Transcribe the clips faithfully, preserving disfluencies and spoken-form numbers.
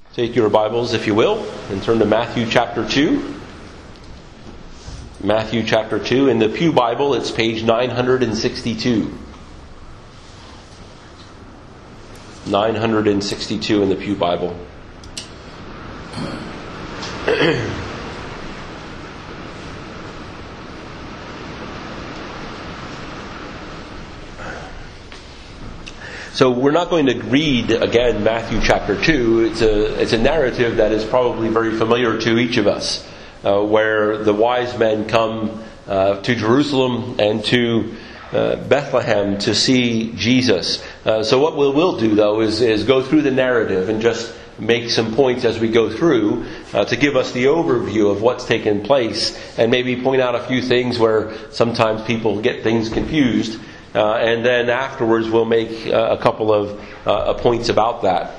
Take your Bibles, if you will, and turn to Matthew chapter two. Matthew chapter two. In the Pew Bible, it's page nine sixty-two. nine sixty-two in the Pew Bible. So we're not going to read again Matthew chapter two. It's a it's a narrative that is probably very familiar to each of us, uh, where the wise men come uh, to Jerusalem and to uh, Bethlehem to see Jesus. Uh, so what we'll, we'll do though is, is go through the narrative and just make some points as we go through uh, to give us the overview of what's taken place, and maybe point out a few things where sometimes people get things confused. Uh, and then afterwards we'll make uh, a couple of uh, points about that.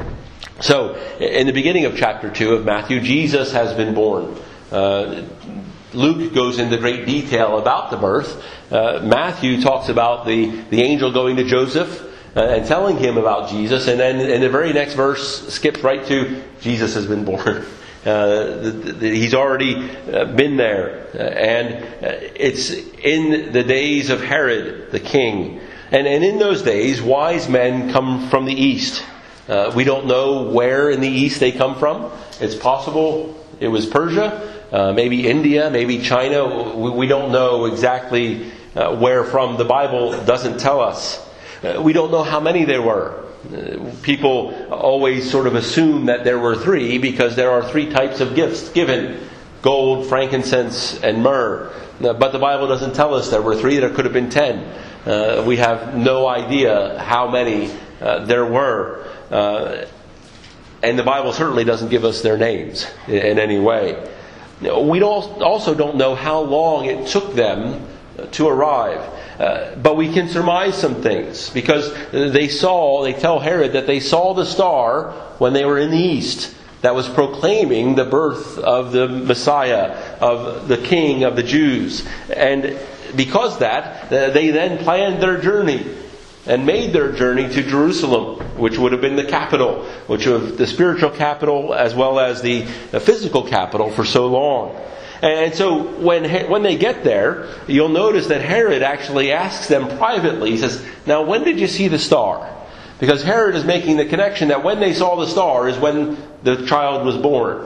So, in the beginning of chapter two of Matthew, Jesus has been born. Uh, Luke goes into great detail about the birth. Uh, Matthew talks about the, the angel going to Joseph uh, and telling him about Jesus. And then in the very next verse skips right to Jesus has been born. Uh, the, the, he's already uh, been there, uh, and uh, it's in the days of Herod the king, and, and in those days wise men come from the east. Uh, we don't know where in the east they come from. It's possible it was Persia, uh, maybe India, maybe China. We, we don't know exactly uh, where from. The Bible doesn't tell us. Uh, we don't know how many there were. People always sort of assume that there were three because there are three types of gifts given: gold, frankincense, and myrrh. But the Bible doesn't tell us there were three. There could have been ten. Uh, we have no idea how many uh, there were. Uh, and the Bible certainly doesn't give us their names in, in any way. We don't, also don't know how long it took them to arrive. Uh, but we can surmise some things, because they saw, they tell Herod that they saw the star when they were in the east that was proclaiming the birth of the Messiah, of the King of the Jews. And because that, uh, they then planned their journey and made their journey to Jerusalem, which would have been the capital, which was the spiritual capital as well as the, the physical capital for so long. And so when when they get there, you'll notice that Herod actually asks them privately. He says, "Now, when did you see the star?" Because Herod is making the connection that when they saw the star is when the child was born.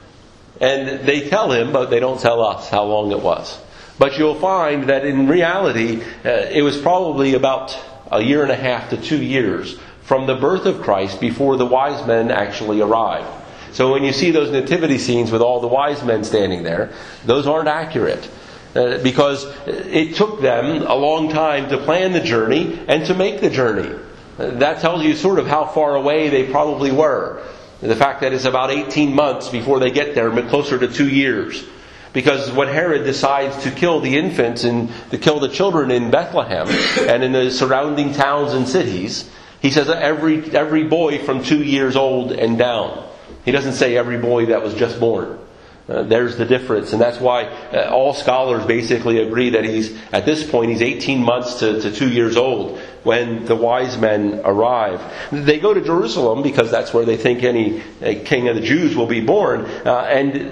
And they tell him, but they don't tell us how long it was. But you'll find that in reality, uh, it was probably about a year and a half to two years from the birth of Christ before the wise men actually arrived. So when you see those nativity scenes with all the wise men standing there, those aren't accurate. Uh, because it took them a long time to plan the journey and to make the journey. Uh, that tells you sort of how far away they probably were. The fact that it's about eighteen months before they get there, but closer to two years. Because when Herod decides to kill the infants and to kill the children in Bethlehem and in the surrounding towns and cities, he says that every every boy from two years old and down. He doesn't say every boy that was just born. Uh, there's the difference. And that's why uh, all scholars basically agree that he's, at this point, he's eighteen months to, to two years old when the wise men arrive. They go to Jerusalem because that's where they think any uh, king of the Jews will be born. Uh, and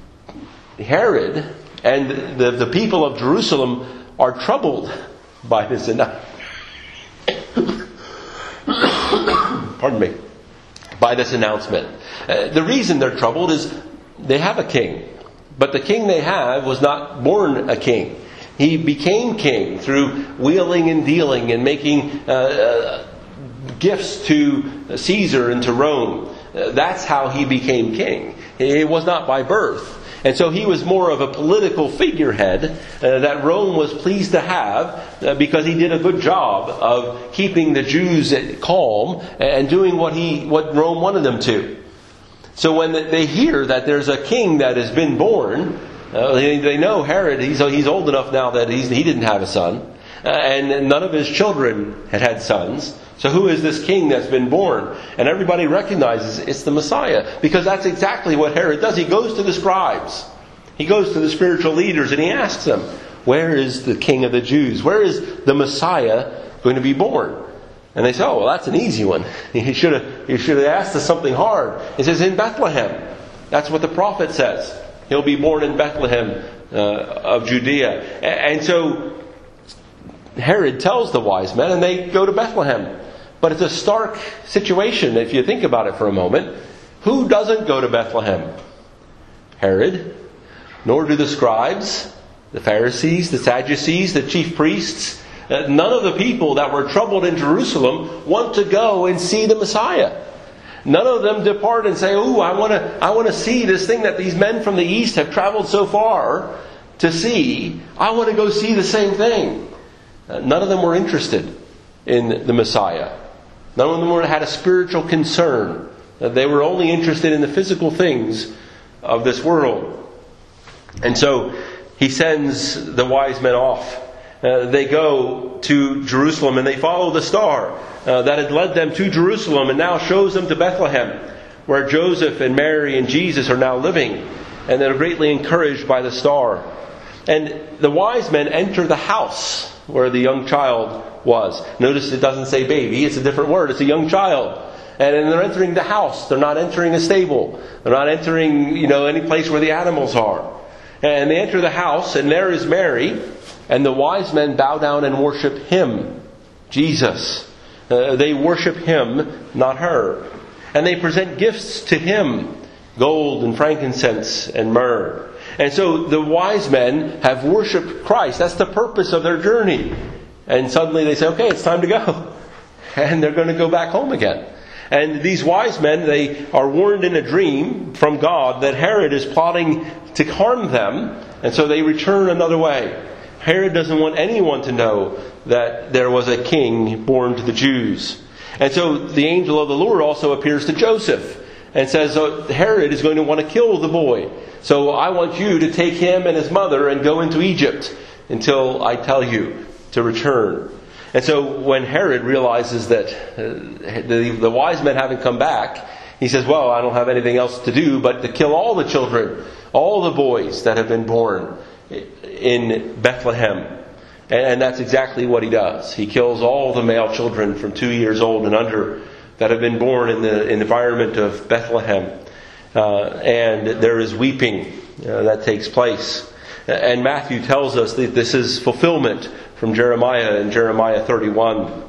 Herod and the, the people of Jerusalem are troubled by this. Pardon me. By this announcement. Uh, the reason they're troubled is they have a king. But the king they have was not born a king. He became king through wheeling and dealing and making uh, uh, gifts to Caesar and to Rome. Uh, that's how he became king. It was not by birth. And so he was more of a political figurehead uh, that Rome was pleased to have uh, because he did a good job of keeping the Jews calm and doing what he what Rome wanted them to. So when they hear that there's a king that has been born, uh, they, they know Herod, he's, he's old enough now that he's, he didn't have a son. Uh, and none of his children had had sons. So who is this king that's been born? And everybody recognizes it's the Messiah. Because that's exactly what Herod does. He goes to the scribes. He goes to the spiritual leaders and he asks them, where is the king of the Jews? Where is the Messiah going to be born? And they say, oh, well, that's an easy one. He should have have, he should have asked us something hard. He says, in Bethlehem. That's what the prophet says. He'll be born in Bethlehem uh, of Judea. And so Herod tells the wise men, and they go to Bethlehem. But it's a stark situation if you think about it for a moment. Who doesn't go to Bethlehem? Herod. Nor do the scribes, the Pharisees, the Sadducees, the chief priests. Uh, none of the people that were troubled in Jerusalem want to go and see the Messiah. None of them depart and say, "Oh, I want to I want to see this thing that these men from the east have traveled so far to see. I want to go see the same thing." Uh, none of them were interested in the Messiah. None of them were, had a spiritual concern. Uh, they were only interested in the physical things of this world. And so he sends the wise men off. Uh, they go to Jerusalem and they follow the star uh, that had led them to Jerusalem and now shows them to Bethlehem, where Joseph and Mary and Jesus are now living. And they're greatly encouraged by the star. And the wise men enter the house where the young child was. Notice it doesn't say baby, it's a different word, it's a young child. And then they're entering the house. They're not entering a stable. They're not entering, you know, any place where the animals are. And they enter the house, and there is Mary, and the wise men bow down and worship Him, Jesus. Uh, they worship Him, not her. And they present gifts to Him, gold and frankincense and myrrh. And so the wise men have worshipped Christ. That's the purpose of their journey. And suddenly they say, okay, it's time to go. And they're going to go back home again. And these wise men, they are warned in a dream from God that Herod is plotting to harm them. And so they return another way. Herod doesn't want anyone to know that there was a king born to the Jews. And so the angel of the Lord also appears to Joseph and says, oh, Herod is going to want to kill the boy. So I want you to take him and his mother and go into Egypt until I tell you to return. And so when Herod realizes that uh, the, the wise men haven't come back, he says, well, I don't have anything else to do but to kill all the children, all the boys that have been born in Bethlehem. And that's exactly what he does. He kills all the male children from two years old and under that have been born in the environment of Bethlehem. Uh, and there is weeping uh, that takes place. And Matthew tells us that this is fulfillment from Jeremiah in Jeremiah thirty-one.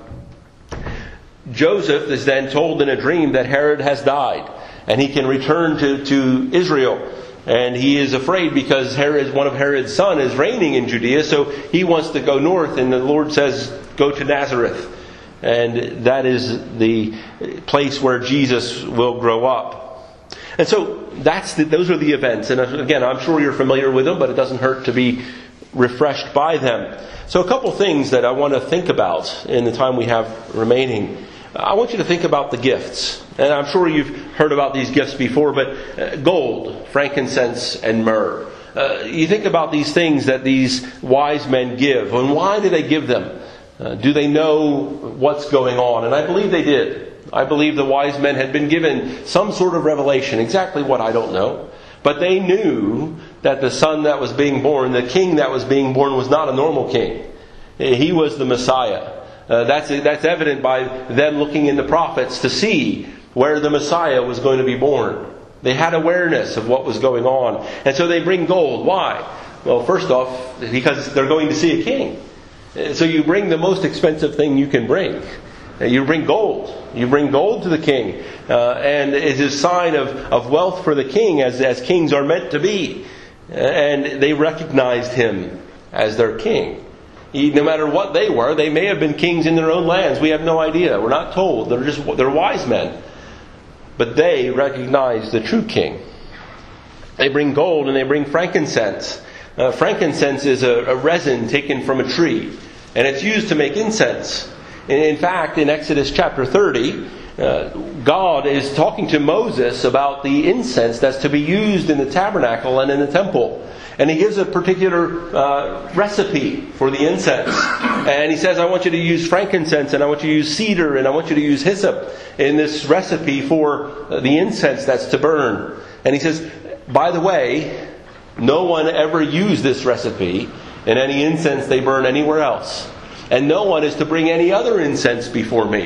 Joseph is then told in a dream that Herod has died and he can return to, to Israel. And he is afraid because Herod, one of Herod's sons, is reigning in Judea, so he wants to go north, and the Lord says, go to Nazareth. And that is the place where Jesus will grow up. And so that's the, those are the events. And again, I'm sure you're familiar with them, but it doesn't hurt to be refreshed by them. So a couple things that I want to think about in the time we have remaining. I want you to think about the gifts. And I'm sure you've heard about these gifts before, but gold, frankincense, and myrrh. Uh, you think about these things that these wise men give. And why do they give them? Uh, do they know what's going on? And I believe they did. I believe the wise men had been given some sort of revelation. Exactly what, I don't know. But they knew that the son that was being born, the king that was being born, was not a normal king. He was the Messiah. Uh, that's that's evident by them looking in the prophets to see where the Messiah was going to be born. They had awareness of what was going on. And so they bring gold. Why? Well, first off, because they're going to see a king. So you bring the most expensive thing you can bring. You bring gold. You bring gold to the king. Uh, and it's a sign of, of wealth for the king, as, as kings are meant to be. And they recognized him as their king. He, no matter what they were, they may have been kings in their own lands. We have no idea. We're not told. They're just they're wise men. But they recognized the true king. They bring gold and they bring frankincense. Uh, frankincense is a, a resin taken from a tree. And it's used to make incense. And in fact, in Exodus chapter thirty, uh, God is talking to Moses about the incense that's to be used in the tabernacle and in the temple. And he gives a particular uh, recipe for the incense. And he says, I want you to use frankincense, and I want you to use cedar, and I want you to use hyssop in this recipe for the incense that's to burn. And he says, by the way, no one ever used this recipe in any incense they burn anywhere else. And no one is to bring any other incense before me.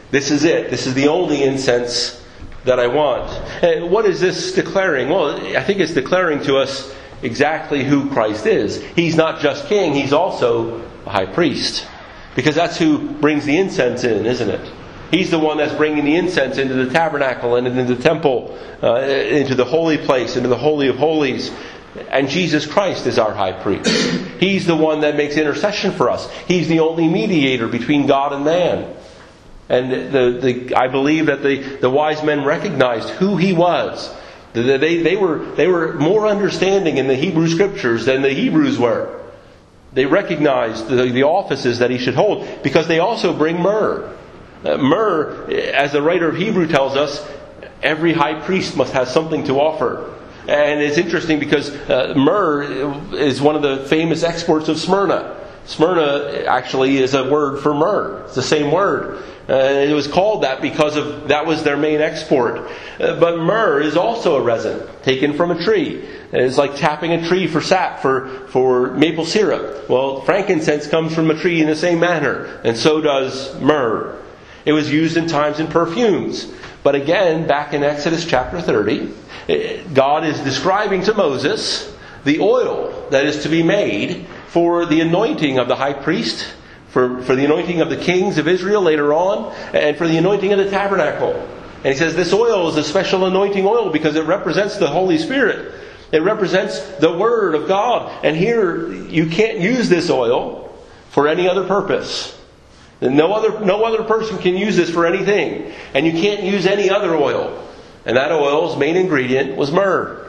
This is it. This is the only incense that I want. And what is this declaring? Well, I think it's declaring to us exactly who Christ is. He's not just king, he's also a high priest. Because that's who brings the incense in, isn't it? He's the one that's bringing the incense into the tabernacle and into the temple, uh, into the holy place, into the Holy of Holies. And Jesus Christ is our high priest. He's the one that makes intercession for us. He's the only mediator between God and man. And the, the, I believe that the, the wise men recognized who he was. They, they, were, they were more understanding in the Hebrew Scriptures than the Hebrews were. They recognized the, the offices that he should hold, because they also bring myrrh. Uh, myrrh, as the writer of Hebrew tells us, every high priest must have something to offer. And it's interesting because uh, myrrh is one of the famous exports of Smyrna. Smyrna actually is a word for myrrh. It's the same word. Uh, it was called that because of that was their main export. Uh, but myrrh is also a resin taken from a tree. It's like tapping a tree for sap, for, for maple syrup. Well, frankincense comes from a tree in the same manner, and so does myrrh. It was used in times in perfumes. But again, back in Exodus chapter thirty, God is describing to Moses the oil that is to be made for the anointing of the high priest, for, for the anointing of the kings of Israel later on, and for the anointing of the tabernacle. And he says this oil is a special anointing oil because it represents the Holy Spirit. It represents the Word of God. And here, you can't use this oil for any other purpose. No other, no other person can use this for anything. And you can't use any other oil. And that oil's main ingredient was myrrh.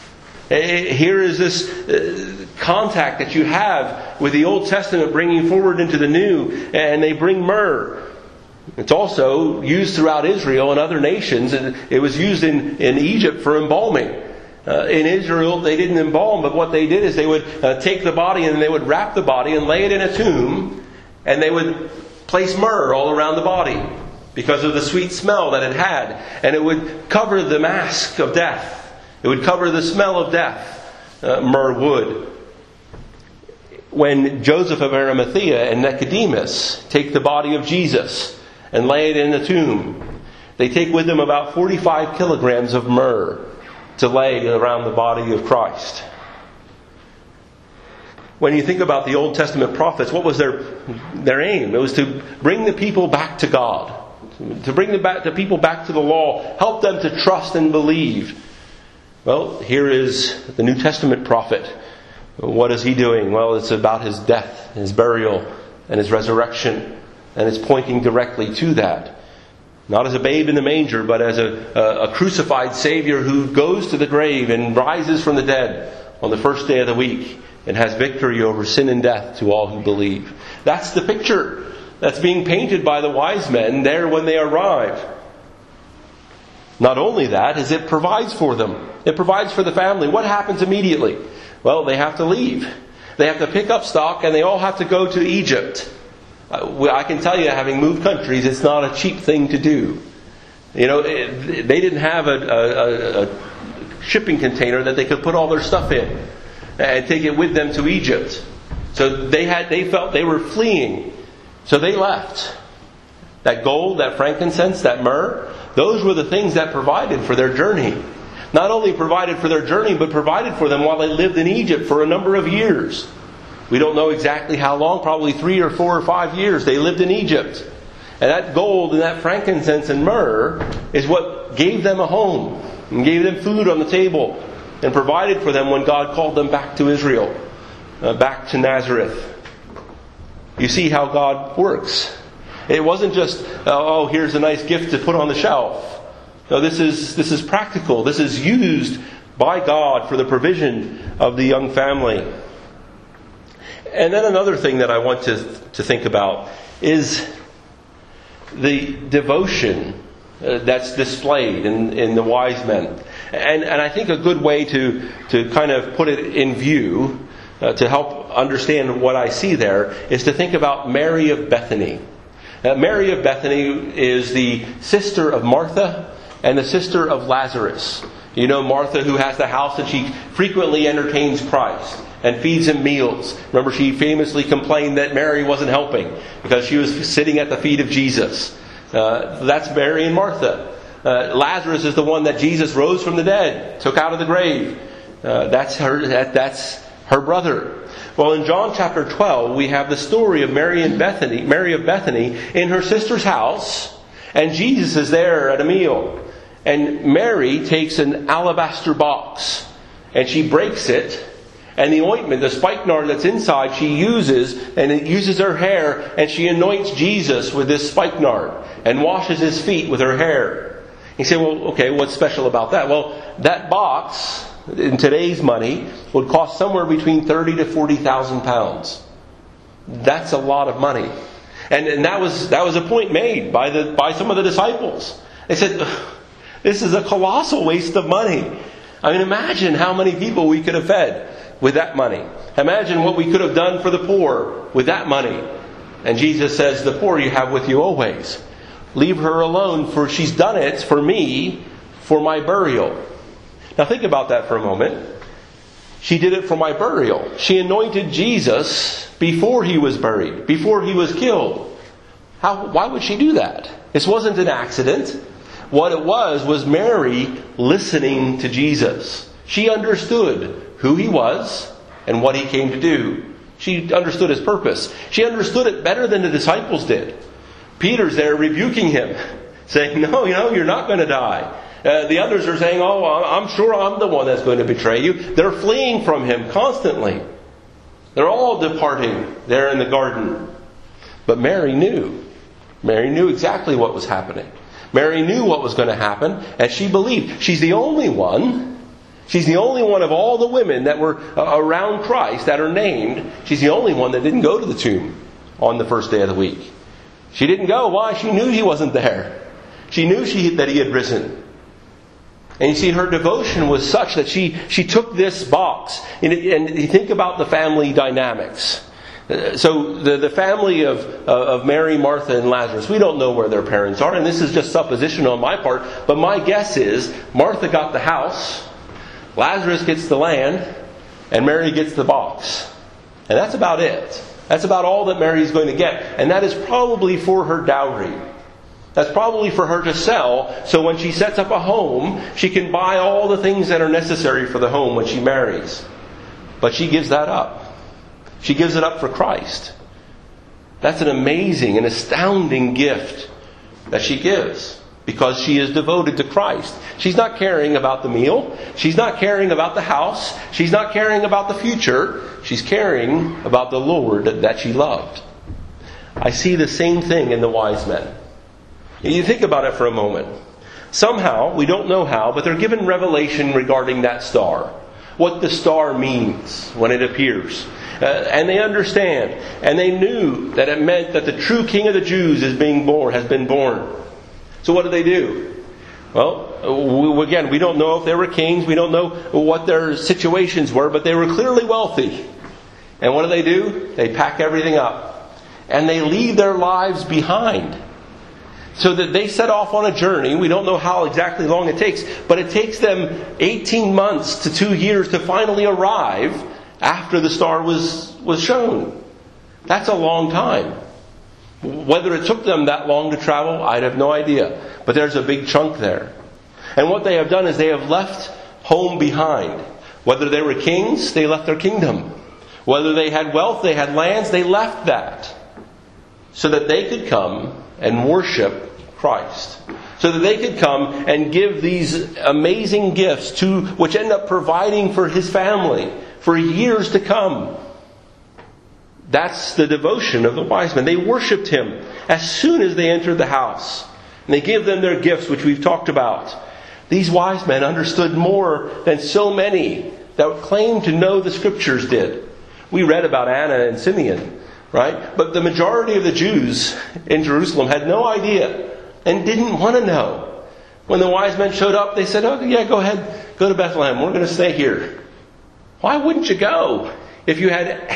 Here is this contact that you have with the Old Testament bringing forward into the New, and they bring myrrh. It's also used throughout Israel and other nations. And it was used in, in Egypt for embalming. Uh, in Israel, they didn't embalm, but what they did is they would uh, take the body and they would wrap the body and lay it in a tomb, and they would place myrrh all around the body because of the sweet smell that it had. And it would cover the mask of death. It would cover the smell of death. Uh, myrrh would. When Joseph of Arimathea and Nicodemus take the body of Jesus and lay it in the tomb, they take with them about forty-five kilograms of myrrh to lay around the body of Christ. When you think about the Old Testament prophets, what was their their aim? It was to bring the people back to God, to bring the, back, the people back to the law, help them to trust and believe. Well, here is the New Testament prophet. What is he doing? Well, it's about his death, his burial, and his resurrection, and it's pointing directly to that. Not as a babe in the manger, but as a, a, a crucified Savior who goes to the grave and rises from the dead on the first day of the week and has victory over sin and death to all who believe. That's the picture that's being painted by the wise men there when they arrive. Not only that, is it provides for them. It provides for the family. What happens immediately? Well, they have to leave. They have to pick up stock, and they all have to go to Egypt. I can tell you, having moved countries, it's not a cheap thing to do. You know, it, they didn't have a, a, a shipping container that they could put all their stuff in and take it with them to Egypt. So they had, they felt they were fleeing. So they left. That gold, that frankincense, that myrrh, those were the things that provided for their journey. Not only provided for their journey, but provided for them while they lived in Egypt for a number of years. We don't know exactly how long, probably three or four or five years they lived in Egypt. And that gold and that frankincense and myrrh is what gave them a home and gave them food on the table and provided for them when God called them back to Israel, uh, back to Nazareth. You see how God works. It wasn't just, oh, here's a nice gift to put on the shelf. No, this is this is practical. This is used by God for the provision of the young family. And then another thing that I want to, to think about is the devotion uh, that's displayed in, in the wise men. And, and I think a good way to, to kind of put it in view, uh, to help understand what I see there, is to think about Mary of Bethany. Uh, Mary of Bethany is the sister of Martha and the sister of Lazarus. You know Martha, who has the house, and she frequently entertains Christ and feeds him meals. Remember, she famously complained that Mary wasn't helping because she was sitting at the feet of Jesus. Uh, that's Mary and Martha. Uh, Lazarus is the one that Jesus rose from the dead, took out of the grave. Uh, that's her. That, that's her brother. Well, in John chapter twelve, we have the story of Mary and Bethany, Mary of Bethany, in her sister's house, and Jesus is there at a meal. And Mary takes an alabaster box, and she breaks it, and the ointment, the spikenard that's inside, she uses, and it uses her hair, and she anoints Jesus with this spikenard, and washes his feet with her hair. You say, well, okay, what's special about that? Well, that box, in today's money, would cost somewhere between thirty to forty thousand pounds. That's a lot of money. And, and that was that was a point made by the by some of the disciples. They said, this is a colossal waste of money. I mean, imagine how many people we could have fed with that money. Imagine what we could have done for the poor with that money. And Jesus says, the poor you have with you always. Leave her alone, for she's done it for me, for my burial. Now think about that for a moment. She did it for my burial. She anointed Jesus before he was buried, before he was killed. How? Why would she do that? This wasn't an accident. What it was, was Mary listening to Jesus. She understood who he was and what he came to do. She understood his purpose. She understood it better than the disciples did. Peter's there rebuking him, saying, no, you know, you're not going to die. Uh, the others are saying, oh, I'm sure I'm the one that's going to betray you. They're fleeing from him constantly. They're all departing there in the garden. But Mary knew. Mary knew exactly what was happening. Mary knew what was going to happen, and she believed. She's the only one. She's the only one of all the women that were around Christ that are named. She's the only one that didn't go to the tomb on the first day of the week. She didn't go. Why? She knew he wasn't there. She knew she, that he had risen. And you see, her devotion was such that she, she took this box. And, and you think about the family dynamics. So the, the family of, of Mary, Martha, and Lazarus, we don't know where their parents are. And this is just supposition on my part. But my guess is Martha got the house, Lazarus gets the land, and Mary gets the box. And that's about it. That's about all that Mary's going to get. And that is probably for her dowry. That's probably for her to sell, so when she sets up a home, she can buy all the things that are necessary for the home when she marries. But she gives that up. She gives it up for Christ. That's an amazing and astounding gift that she gives, because she is devoted to Christ. She's not caring about the meal. She's not caring about the house. She's not caring about the future. She's caring about the Lord that she loved. I see the same thing in the wise men. You think about it for a moment. Somehow, we don't know how, but they're given revelation regarding that star. What the star means when it appears. Uh, and they understand. And they knew that it meant that the true King of the Jews is being born, has been born. So what do they do? Well, again, we don't know if they were kings. We don't know what their situations were, but they were clearly wealthy. And what do they do? They pack everything up. And they leave their lives behind. So that they set off on a journey. We don't know how exactly long it takes, but it takes them eighteen months to two years to finally arrive after the star was, was shown. That's a long time. Whether it took them that long to travel, I'd have no idea. But there's a big chunk there. And what they have done is they have left home behind. Whether they were kings, they left their kingdom. Whether they had wealth, they had lands, they left that. So that they could come and worship Christ. So that they could come and give these amazing gifts to which end up providing for his family for years to come. That's the devotion of the wise men. They worshipped him as soon as they entered the house. And they gave them their gifts, which we've talked about. These wise men understood more than so many that claimed to know the Scriptures did. We read about Anna and Simeon, right? But the majority of the Jews in Jerusalem had no idea and didn't want to know. When the wise men showed up, they said, oh yeah, go ahead, go to Bethlehem. We're going to stay here. Why wouldn't you go if you had...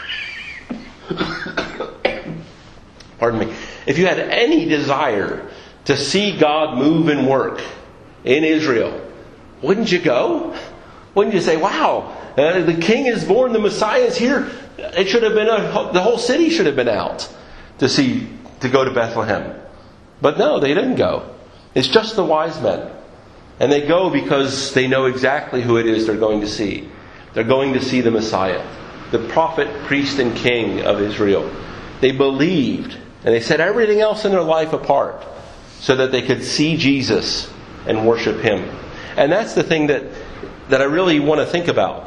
Pardon me. If you had any desire to see God move and work in Israel, wouldn't you go? Wouldn't you say, wow, uh, the King is born, the Messiah is here. It should have been, a, the whole city should have been out to see, to go to Bethlehem. But no, they didn't go. It's just the wise men. And they go because they know exactly who it is they're going to see. They're going to see the Messiah, the prophet, priest, and king of Israel. They believed, and they set everything else in their life apart so that they could see Jesus and worship Him. And that's the thing that, that I really want to think about.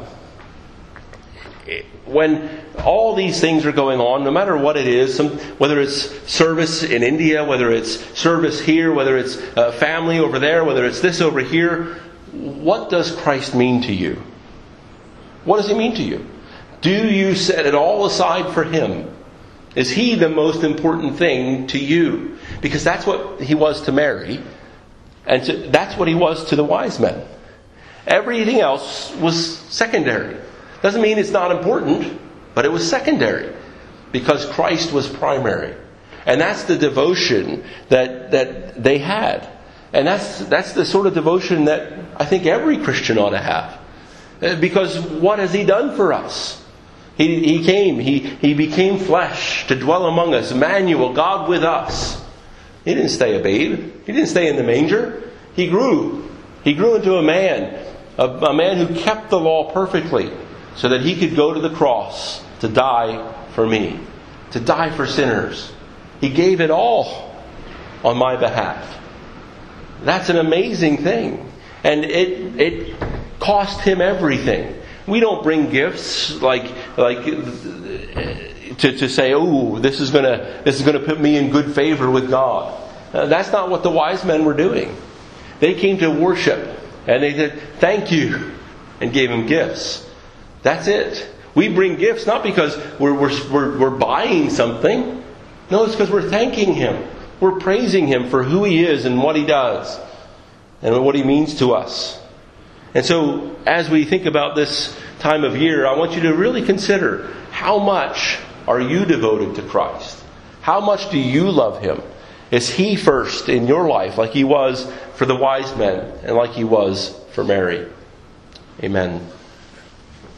When all these things are going on, no matter what it is, some, whether it's service in India, whether it's service here, whether it's uh, family over there, whether it's this over here, what does Christ mean to you? What does He mean to you? Do you set it all aside for Him? Is He the most important thing to you? Because that's what He was to Mary, and to, that's what He was to the wise men. Everything else was secondary. Doesn't mean it's not important, but it was secondary because Christ was primary. And that's the devotion that, that they had. And that's, that's the sort of devotion that I think every Christian ought to have. Because what has He done for us? He, he came, he, he became flesh to dwell among us. Emmanuel, God with us. He didn't stay a babe. He didn't stay in the manger. He grew. He grew into a man. A, a man who kept the law perfectly, so that He could go to the cross to die for me, to die for sinners. He gave it all on my behalf. That's an amazing thing. And it it cost Him everything. We don't bring gifts like like to, to say, oh, this is gonna this is gonna put me in good favor with God. Uh, that's not what the wise men were doing. They came to worship, and they said, thank you, and gave Him gifts. That's it. We bring gifts not because we're, we're, we're, we're buying something. No, it's because we're thanking Him. We're praising Him for who He is and what He does and what He means to us. And so, as we think about this time of year, I want you to really consider, how much are you devoted to Christ? How much do you love Him? Is He first in your life, like He was for the wise men and like He was for Mary? Amen.